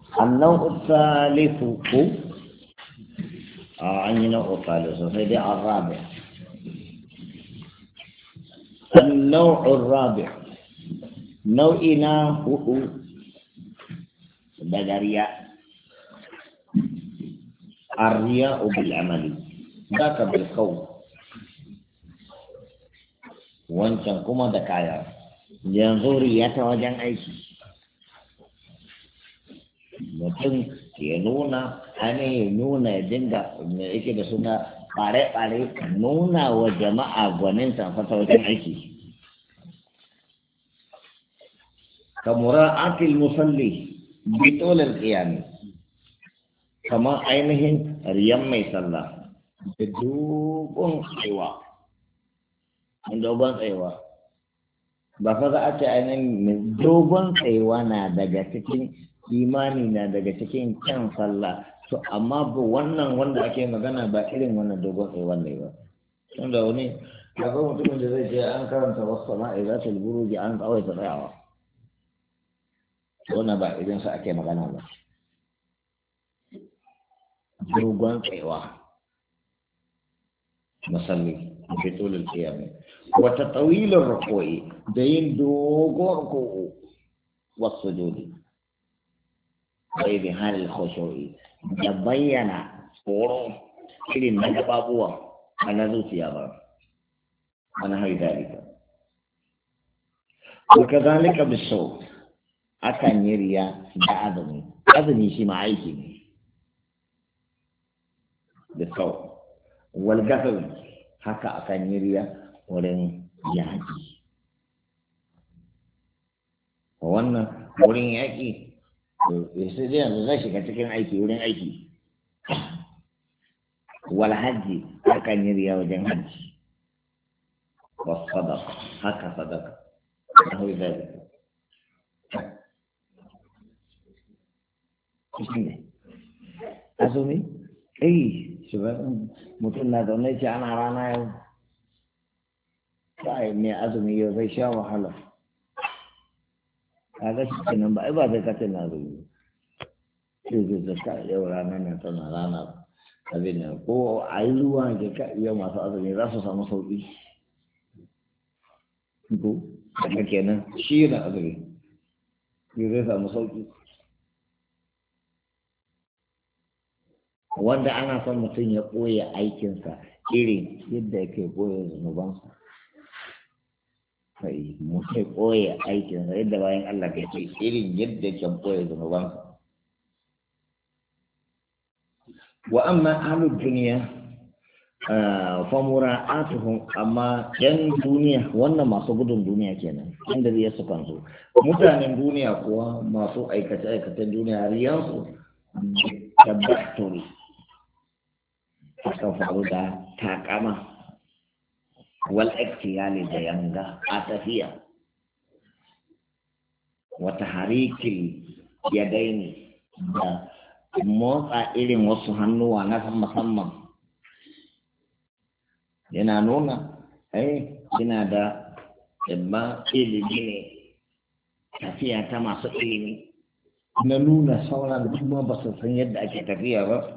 النوع الثالث عندنا نوع ثالث فدي الرابع. النوع الرابع نوعنا هو بدرياء الرياء بالعمل ذاك بالقول wancan kuma da kaya yanzu riya ta wajen aiki mutum ya nuna ya nuna ya dinga me yake da suna ɓare-ɓare nuna wa jama'a gwanin tamfata wajen aiki kamura akil musalli bitolin ƙiyami kamar ainihin riyan mai sallah da dogon tsayawa ba fa za a ce ainihin dogon tsayawa na daga cikin imani na daga cikin kyan sallah to amma ba wannan wanda ake magana ba irin wannan dogon tsayawan ne ba tunda wani daga mutumin da zai ce an karanta wasu sama'i za ta buruji an kawai ta tsayawa wannan ba irin sa ake magana ba dogon tsayawa musalli بطول القيام وتطويل الركوع دين دوغو ركوع والسجود وإظهار الخشوع يبين صورة إلى النجبابوة على ذو ثيابه ونحو ذلك وكذلك بالصوت أكن يريا أذني شي معيكي بالصوت والقفل haka akan yi riya wurin yaƙi wannan wurin yaƙi sai dai yanzu zai shiga cikin aiki wurin aiki wal hajji akan yi riya wajen hajji wa sadaka haka sadaka na hau zai azumi shugaban mutum na zaune ce ana rana yau sai mai azumi yau zai sha wahala a ga shi kenan ba ai ba zai kace na azumi sai zai zaka yau rana nan tana rana abin nan ko a yi ruwa da ka iya masu azumi za su samu sauƙi ko haka kenan shi yana azumi zai samu sauƙi wanda ana son mutum ya ɓoye aikinsa irin yadda yake ɓoye zunubansa sai mutum ɓoye aikinsa yadda bayan Allah ke ce irin yadda yake ɓoye zunubansa wa amma ahlud duniya fa mura'atuhum amma yan duniya wannan masu gudun duniya kenan inda riya su kansu mutanen duniya kuwa masu aikace-aikacen duniya riyansu tabbatori aka faru da takama wal iktiyali da yanga a tafiya wata harikil yadaini da motsa irin wasu hannuwa na musamman yana nuna yana da imma ilimi ne tafiya ta masu ilimi na nuna sauran kuma ba su san yadda ake tafiya ba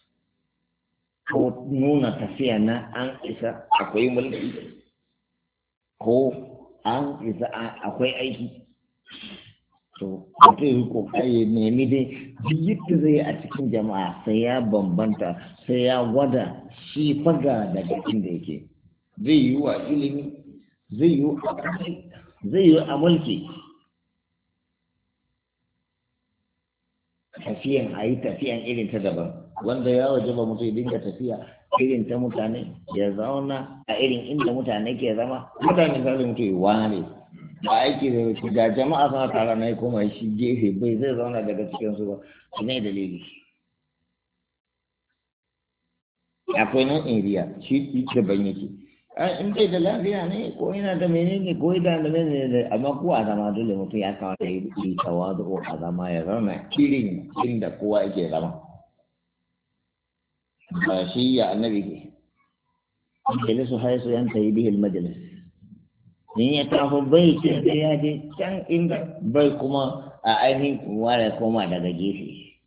ko nuna tafiya na an isa akwai mulki ko an isa akwai aiki to mutum yi kokari nemi dai duk yadda zai a cikin jama'a sai ya bambanta sai ya gwada shi faga daga inda yake zai yi wa ilimi zai yi a mulki tafiyan a yi tafiyan irin ta daban wanda ya waje ba mutu dinga tafiya irin ta mutane ya zauna a irin inda mutane ke zama mutane za su mutu yi wane ba aiki da wuce ga jama'a suna tara na yi kuma shi gefe bai zai zauna daga cikinsu ba su ne dalili akwai nan iriya shi daban yake in dai da lafiya ne ko yana da menene ko yana da menene amma ko a zama dole mutum ya kawo ta yi tawadu a zama ya zauna irin inda kowa yake zama ba shi ya annabi ke jalisu haisu yanta yi bihil majalis in ya tafi bai ce sai ya je can inda bai kuma a ainihin ware koma daga gefe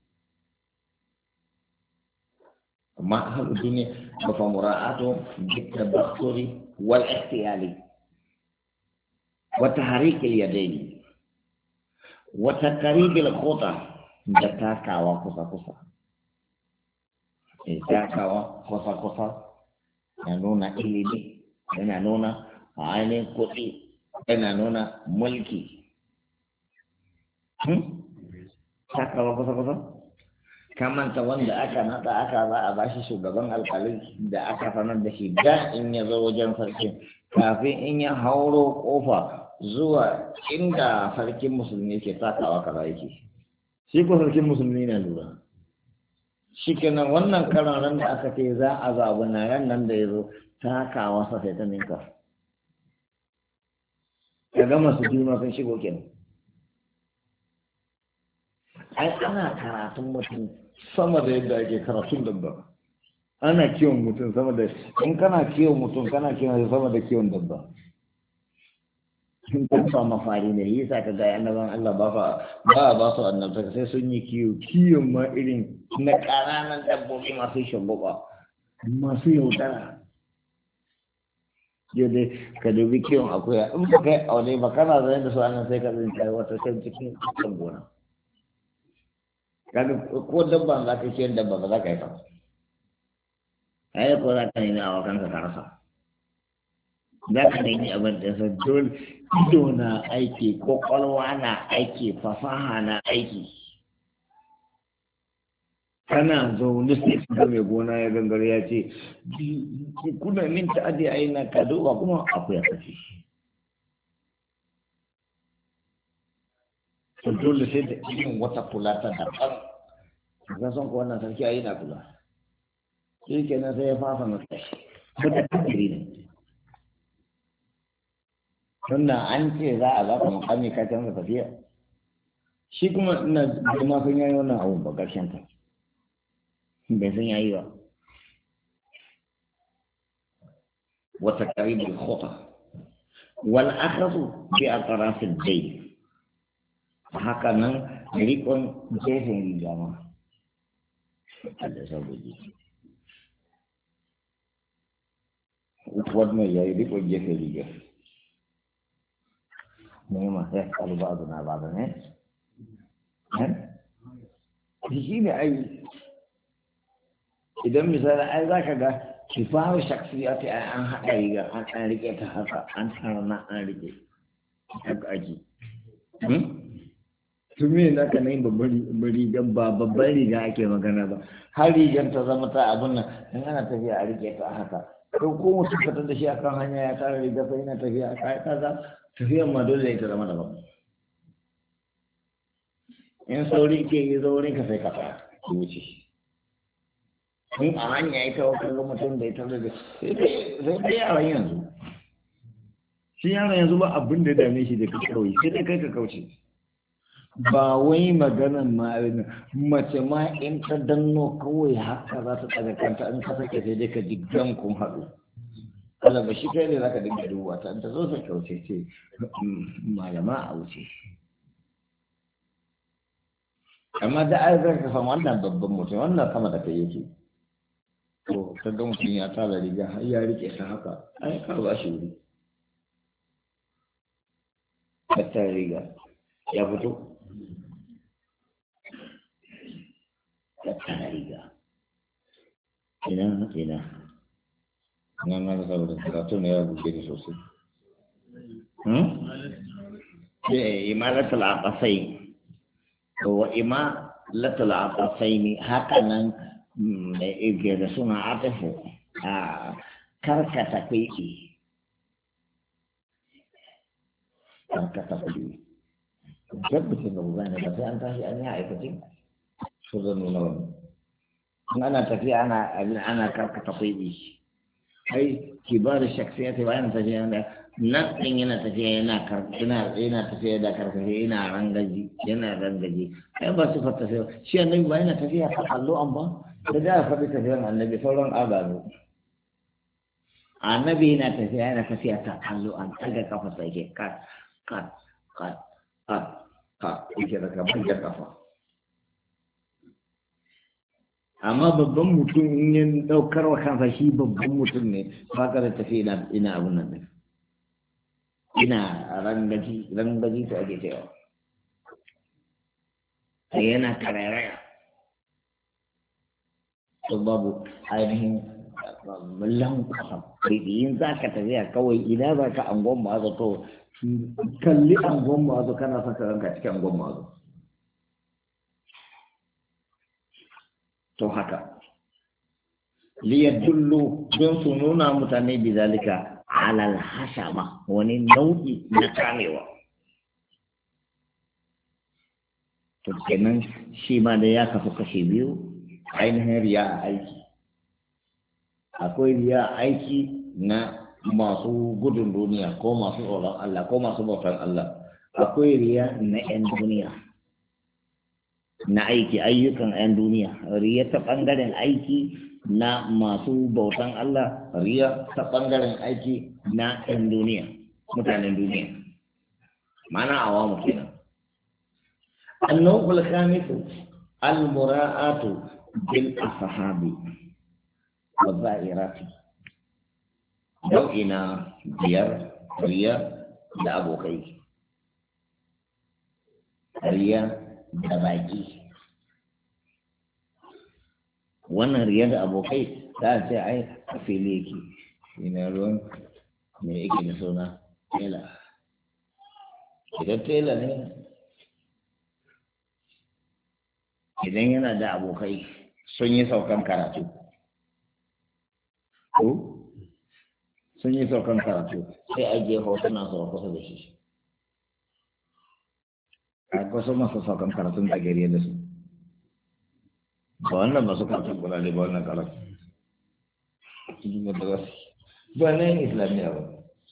amma ahlu duniya ba fa mura'atu bi tabakhuri wal ihtiyali wa tahrik al yadayn wa taqrib al khuta da takawa kusa kusa takawa kusa kusa ya nuna ilimi yana nuna ainihin kuɗi yana nuna mulki takawa kusa kusa kamanta wanda aka nada aka za a bashi shugaban alkalin da aka sanar da shi da in ya zo wajen sarkin kafin in ya hauro kofa zuwa inda sarkin musulmi ke takawa kaza yake shi ko sarkin musulmi na lura shi kenan wannan karan ran da aka ce za a zaɓi na ran nan da ya zo takawa sa sai ta ninka ka gama su juna sun shigo kenan ai ana karatun mutum sama da yadda ake karatun dabba ana kiwon mutum sama da in kana kiwon mutum kana kiwon sama da kiwon dabba in ka ba mafari ne yi sa ka ga annaban Allah ba su annabta sai sun yi kiwon ma irin na ƙananan dabbobi masu shagwaba masu yaudara yau dai ka dubi kiwon akuya in ba kai aure ba kana zai da su annan sai ka zai kai wata can cikin kan gona kaga ko dabba za ka kiyon dabba ba za ka yi ba ai ko za ka nemi awa kanka ka rasa za ka nemi abin da sa dole ido na aiki kwakwalwa na aiki fasaha na aiki kana zaune sai ka mai gona ya gangare ya ce kuna min ta'adi a yi na ka duba kuma akwai ya kace to dole sai da irin wata kula ta daban ka san ko wannan sarki ayi na kula shi kenan sai ya fafa masa ko da kadiri ne wannan an ce za a baka mukami ka canza tafiya shi kuma ina da ma san yayi wannan abu ba karshen ta bai san yayi ba wata qaribul khuta wal akhadhu bi atraf al-dayn haka nan rikon gefen riga ma da saboda wannan ya yi rikon gefen riga ne ma sai kalba na ba da ne shi ne ai idan misali ai za ka ga kifaru shaksiya ta an haɗa riga an rike ta haka an tsara na an rike haka ake tumi da ka nai babban riga ba babban riga ake magana ba har rigar ta zama ta abin nan in ana tafiya a rike ta haka ko mutum ka tada shi akan hanya ya tara riga sai yana tafiya kai kaza tafiyar ma dole ita zama daban in sauri ke yi saurin ka sai ka tsaya ki wuce in a hanya ita wa kallon mutum da ita da sai dai yaran yanzu shi yaran yanzu ba abin da dame shi da ka kawai sai dai kai ka kauce ba wai maganan ma mace ma in ta danno kawai haka za ta tsaga kanta in ka sake sai dai ka diggan kun haɗu Allah ba shi kai ne za ka dinga duba ta ta zo ta kauce ce malama a wuce amma da ai zai ka samu wannan babban mutum wannan sama da kai yake to ka ga mutum ya tara riga har ya rike ta haka ai ka ba shi wuri ka tara riga ya fito ka tara riga ina nan na saboda karatu ne ya buge ni sosai imalatul aqasai wa imalatul aqasai haka nan da ige da suna atafu a karkata kwaiki tabbacin da buga ne ba sai an tashi an yi aikacin su zan nuna wani in ana tafiya ana karkata kwaiki ai kibar shaksiya ta bayan tafiya da nan ɗin yana tafiya yana tafiya da karkashe yana rangaji ai ba su fata tafiya shi annabi ba yana tafiya ta kallo an ba da da faɗi tafiyan annabi sauran ababe annabi yana tafiya ta kallo an ɗaga kafa sai ke kat ka yake da kamar da kafa amma babban mutum in ya daukar wa kansa shi babban mutum ne ba ka da tafi ina abun nan ne ina rangaji ta ake cewa sai yana karairaya to babu ainihin mullan kwasa yin za ka tafiya kawai ina za ka angon ma'azo to kalli angon ma'azo kana saka ranka cikin angon ma'azo to haka liyadullu don su nuna mutane bizalika alal hashama wani nau'i na kamewa to kenan shi ma da ya kafa kashe biyu ainihin riya a aiki akwai riya aiki na masu gudun duniya ko masu tsoron Allah ko masu bautar Allah akwai riya na 'yan duniya na aiki ayyukan 'yan duniya riya ta ɓangaren aiki na masu bautan Allah riya ta ɓangaren aiki na 'yan duniya mutanen duniya mana awamu kenan annawul khamisu al-mura'atu bil ashabi wa za'irati nau'ina biyar riya da abokai riya da baki wannan riya da abokai za a ce ai a fili yake ina ruwan me yake da suna tela idan tela ne idan yana da abokai sun yi saukan karatu ko sun yi saukan karatu sai a je hotuna su kusa da shi a kusa masu saukan karatun da gari da su ba wannan ba su karatun kula ne ba wannan karatu ba na yin islamiyya ba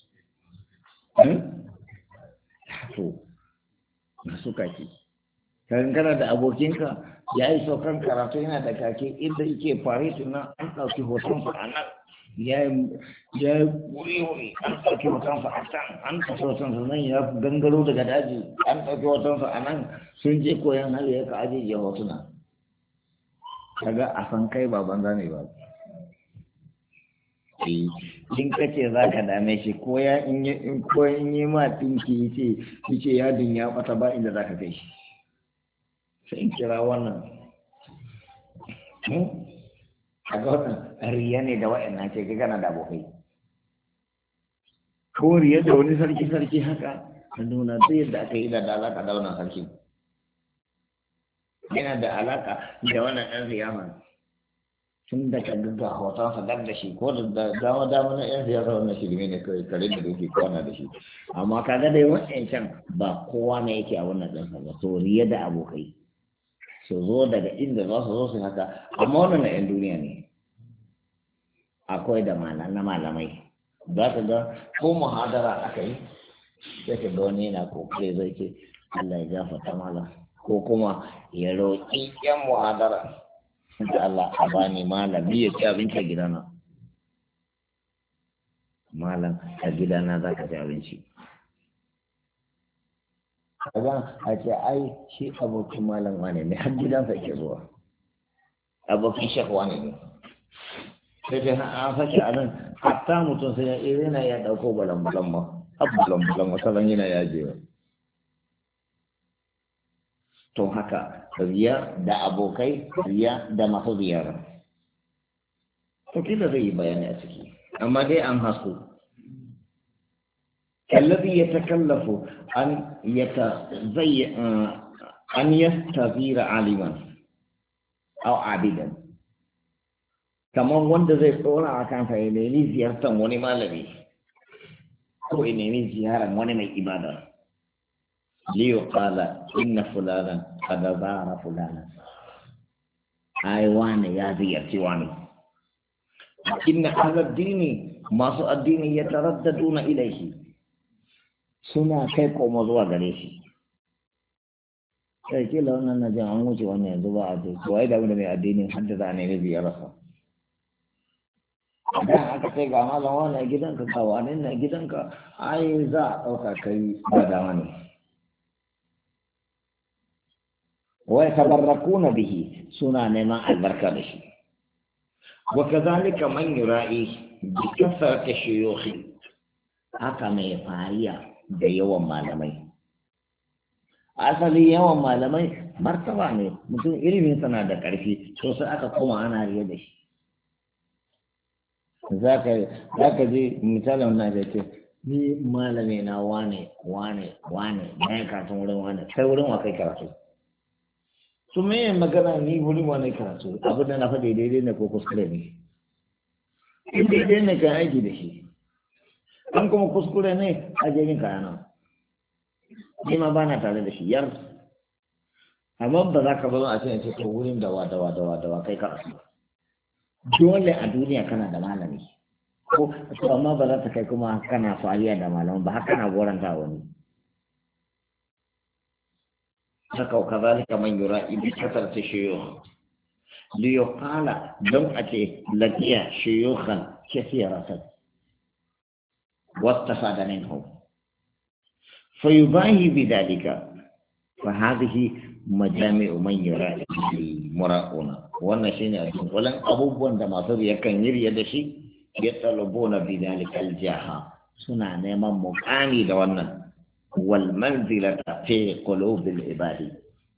to na su kaki kan kana da abokinka ya yi saukan karatu yana da kake inda yake fare tunan an ɗauki hotonsa a nan ya yi wuri an ɗauki hotonsa a can an ɗauki hotonsa nan ya gangaro daga daji an ɗauki hotonsa a nan sun je koyan hali ya ka ajiye hotuna kaga a san kai ba banza ne ba in ka ce za ka dame shi ko in yi ma tinki yace yadin ya ɓata ba inda za ka kai shi sai in kira wannan a ga wannan riya ne da wa'annan ce gana da abokai ko riya da wani sarki haka a nuna zai yadda aka yi da alaka da wannan sarki yana da alaka da wannan ɗan siyasa tun da ka ga hotonsa dab da shi ko da dama na ɗan siyasa wannan shirme ne kawai kare da duki kwana da shi amma kaga dai wa'ancan ba kowa ne yake a wannan ɗansa ba to riya da abokai su zo daga inda za su zo su haka amma wannan na 'yan duniya ne akwai da na malamai za ka ga ko muhadara aka yi sai ka ga wani yana kokare zai ce Allah ya gafarta malam ko kuma ya roƙi 'yan muhadara da Allah a bani malami ya ci abinci a gidana malam a gidana za ka ci abinci kaga a ce ai shi abokin malam wane ne har gidansa ke zuwa abokin shekwa ne sai dai an sake a nan hatta mutum sai yana ya dauko balan-balan ma balan-balan wasalan yana yajewa to haka riya da abokai riya da masu ziyara to kila zai yi bayani a ciki amma dai an hasko الذي يتكلف أن يستغير عالما أو عابدا كما وند زي طولة كان فإنني زيارة وني مالبي أو إنني زيارة وني من إبادة ليقال إن فلانا قد زار فلانا أيوان يا زيارتي واني إن أهل الدين ما سوء الدين يترددون إليه suna kai koma zuwa gare shi sai kila wannan na jin an wuce wannan yanzu ba a ce wai da mai addinin hadda za a nemi ziyararsa idan aka kai ga malam wannan gidanka ga wani na gidanka ai za a ɗauka kai ba dama ne wa yatabarrakuna bihi suna neman albarka da shi wa kadhalika man yura'i bi kasrati shuyukhi haka mai fariya da yawan malamai asali yawan malamai martaba ne mutum ilimin sana da ƙarfi sosai aka koma ana riya da shi za ka je misalin na da ce ni malami na wane na yi karatun wurin wane kai wurin wa kai karatu su me magana ni wurin wane karatu abin da na faɗi daidai ne ko kuskure ne in daidai ne kan aiki da shi an kuma kuskure ne a jirgin kayana ni ma ba na tare da shi yar amma ba za ka bazo a cikin to wurin dawa kai karatu dole a duniya kana da malami ko to amma ba za ta kai kuma kana fariya da malamin ba haka na goranta wani haka kazalika man yura ibi kasar ta shiyo li yuqala don ake laqiya shuyukhan kathiratan wastafada minhum fayubahi bidalika فهذه مجامع من يرى المراؤون wannan shine a cikin kullun abubuwan da masu yakan yi da shi ya talabuna bidalika aljaha suna neman muqami da wannan wal manzilata fi qulubil ibadi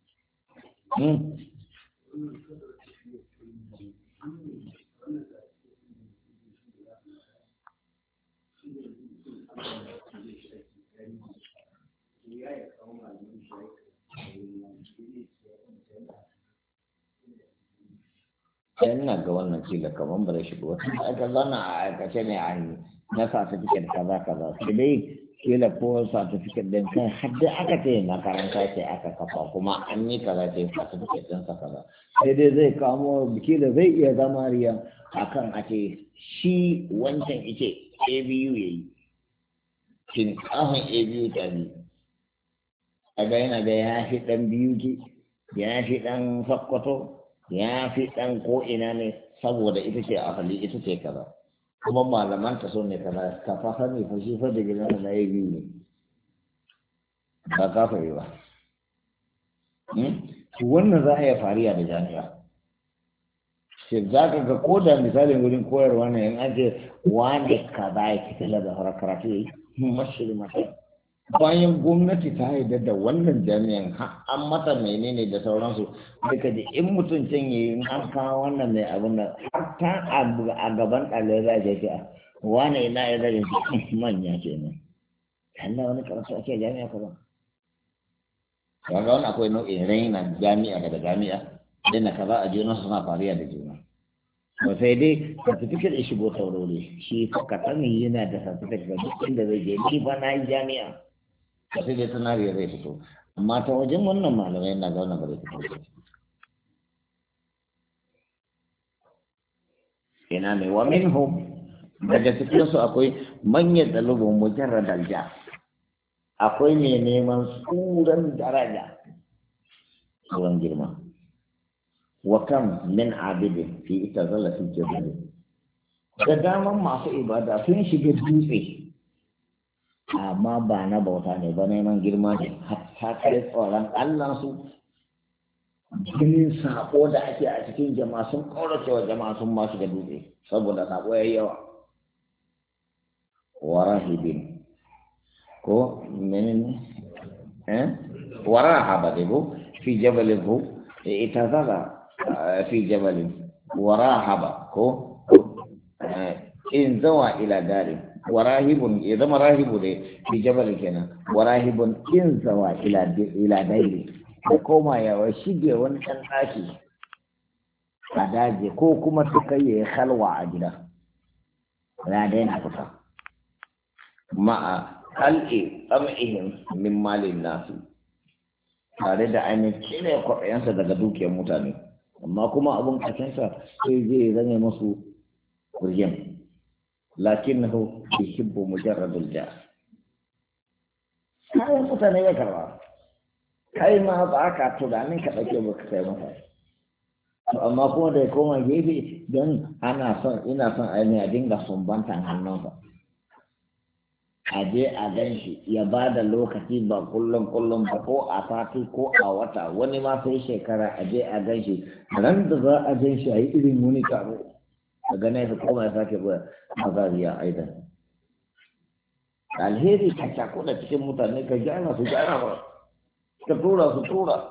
ina ga wannan kila kaman bare shi ba aka zana a aikace ne a yi na certificate kaza sai dai kila ko certificate din kai hadda aka ce makaranta ce aka kafa kuma an yi kaza ce certificate din sa kaza sai dai zai kamo kila zai iya zama riya akan a ce shi wancan ice ABU yayi shin kahon ABU ta ne a ga yana da ya fi dan biyu ki ya fi dan fakkwato ya fi ɗan ko'ina ne saboda ita ce asali ita ce kaza kuma malaman ta so ne kaza ka fa sani fa shi fa da gidan na yi biyu ne ba ka fari ba wannan za a yi fariya da jami'a shi za ka ga ko da misalin wurin koyarwa ne in ake wane kaza ya fitila da karatu ya yi mashiri mata bayan gwamnati ta haida da wannan jami'an an mata menene da sauransu duka da in mutum can yi in an kawo wannan mai abin da har ta a gaban ɗalibai za a ce wane ina ya zare manya ke nan kalla wani karatu ake jami'a kaza ga wani akwai nau'in raina jami'a daga jami'a dai na kaza a juna suna fariya da juna ba sai dai certificate ya shigo taurori shi ka sani yana da certificate ga duk inda zai je ni ba na yi jami'a sai dai tunariya zai fito amma ta wajen wannan malamai na ga wannan ba zai fito ina ne wa minhum daga cikin su akwai manyan dalibin mujarrad alja akwai mai neman tsuran daraja tsuran girma wa kam min abidin fi itazalla fi jabal da daman masu ibada sun shiga dutse amma ba na bauta ne ba neman girma ne hatta kai tsoron Allah su jinin sako da ake a cikin jama'a sun kaurace wa jama'a sun masu da dutse saboda sako yayi yawa warahibin ko menene warahaba debo fi jabalin ko itazala fi jabalin warahaba ko in zawa ila darin warahibun ya zama rahibu ne fi jabal kenan warahibun in zawa ila daili da koma ya shige wani ɗan ɗaki a daji ko kuma su kai ya halwa a gida ya daina fita ma'a kal'i tsam'ihin min malin nasu tare da ainihin kine kwaɗayensa daga dukiyar mutane amma kuma abin kacensa sai zai zane masu kuryen lakinnahu yuhibbu mujarradul jah kai mutane ya karba kai ma ba ka tunanin ka dauke ba kai mata amma kuma da koma gefe don ina son ainihin a dinga sumbantan hannunsa a je a gan shi ya ba da lokaci ba kullum ba ko a sati ko a wata wani ma sai shekara a je a gan shi ran da za a gan shi a yi irin wani taro daga nan ya koma ya sake ba mazariya aidan alheri ka cakuɗa cikin mutane ka gyara su gyara ba ka tura su tura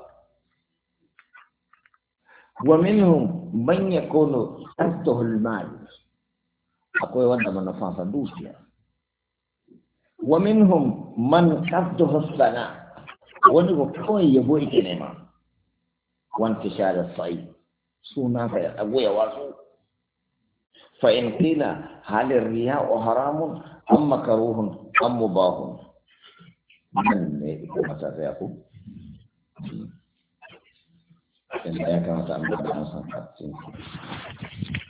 wa minhum man yakunu qasduhu al-mal akwai wanda manufansa dukiya wa minhum man qasduhu as-sana wani ko kawai yabo yake nema wanti shada sai suna ka ya dago ya wasu fa in qila hal ar-riya'u haramun am makruhun am mubahun man ne ko mata ya ku dan ya kamata an da san